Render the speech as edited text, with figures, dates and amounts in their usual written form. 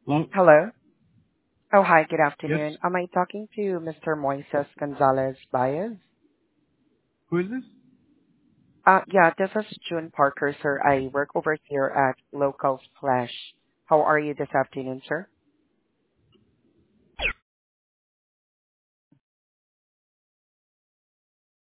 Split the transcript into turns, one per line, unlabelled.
Well,
Hello. Oh, hi, good
yes.
afternoon. Am I talking to Mr. Moises Gonzalez Baez?
Who is this?
Yeah, this is June Parker, sir. I work over here at Local Splash. How are you this afternoon, sir?